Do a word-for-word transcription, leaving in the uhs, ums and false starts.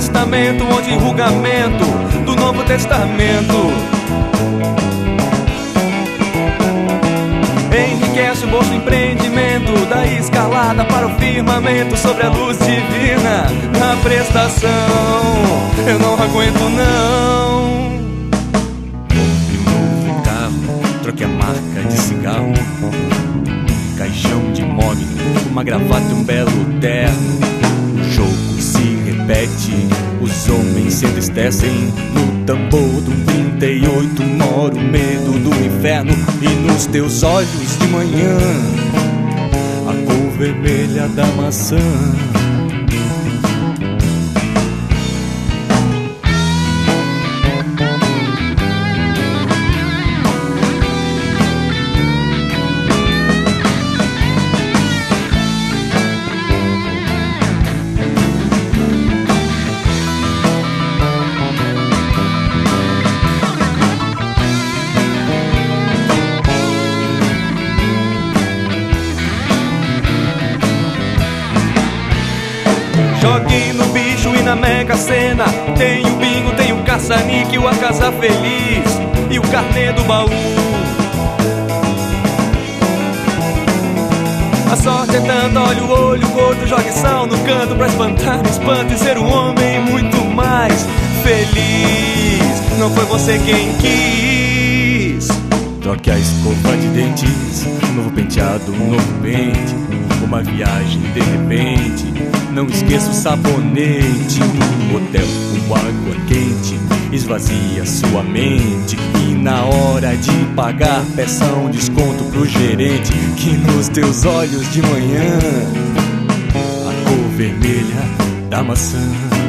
Testamento, onde julgamento do Novo Testamento enriquece o bolso empreendimento, da escalada para o firmamento, sobre a luz divina na prestação. Eu não aguento não. Compre um novo carro, troque a marca de cigarro, caixão de mogno, uma gravata e um belo terno. O jogo se repete, os homens se entristecem. No tambor de um trinta e oito mora o medo do inferno. E nos teus olhos de manhã a cor vermelha da maçã. Jogue no bicho e na Mega Sena. Tem o bingo, tem o caça-níquel, a casa feliz e o carnê do baú. A sorte é tanta, olha o olho, gordo, jogue sal no canto pra espantar o espanto e ser um homem muito mais feliz. Não foi você quem quis. Troque a escova de dentes, um novo penteado, um novo pente, uma viagem de repente. Não esqueça o sabonete. No hotel com água quente esvazia sua mente. E na hora de pagar peça um desconto pro gerente. Que nos teus olhos de manhã a cor vermelha da maçã.